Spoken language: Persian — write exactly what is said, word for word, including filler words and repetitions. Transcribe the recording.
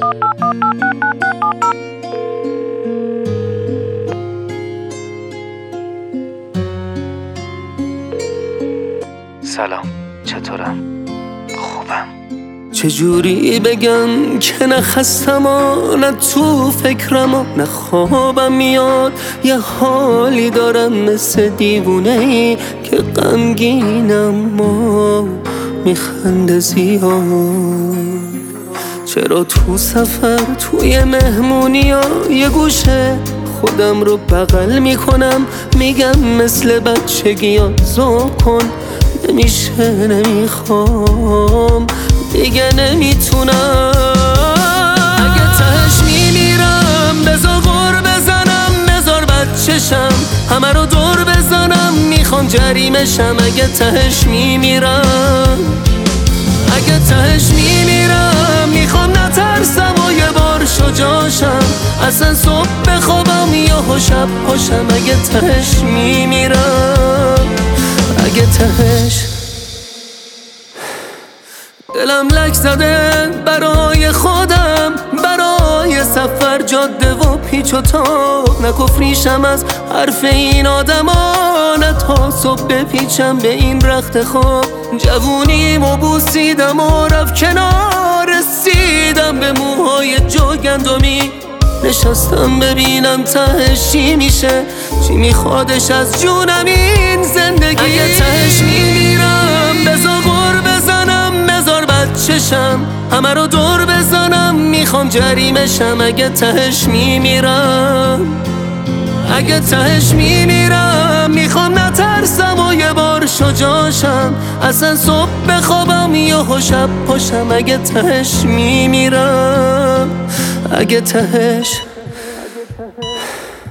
سلام، چطورم؟ خوبم. چجوری بگم که نه خستم و نه تو فکرم و نه خوابم میاد، یه حالی دارم مثل دیوونه ای که غمگینم و میخنده زیاد. چرا تو سفر توی مهمونی ها یه گوشه خودم رو بغل میکنم، میگم مثل بچگی ها ذوق کن، نمیشه نمیخوام دیگه نمیتونم. اگه تهش میمیرم بذار غر بزنم، بذار بچشم همه رو دور بزنم، میخوام جریمشم. اگه تهش میمیرم اگه تهش میمیرم میخوام نترسم و یه بار شجاعشم، اصلا صبح بخوابم یا شب پاشم. اگه تهش میمیرم اگه تهش دلم لک زده برای خودم، برای سفر جاده و پیچ و تاب، نکفریشم از حرف این آدم ها، نه تا صبح بپیچم به این رخت خواب. جوونیمو بوسیدم و رفت کنار، رسیدم به موهای جوگندمی، نشستم ببینم تهش چی میشه، چی میخوادش از جونم این زندگی. اگه تهش میمیرم بذار غر بزنم، بذار بچشم همه رو دور بزنم، میخوام جریمشم. اگه تهش میمیرم اگه تهش میمیرم میخوام نترسم و یه بار شجاعشم، اصلا صبح بخوابم یا شب پاشم. اگه تهش میمیرم اگه تهش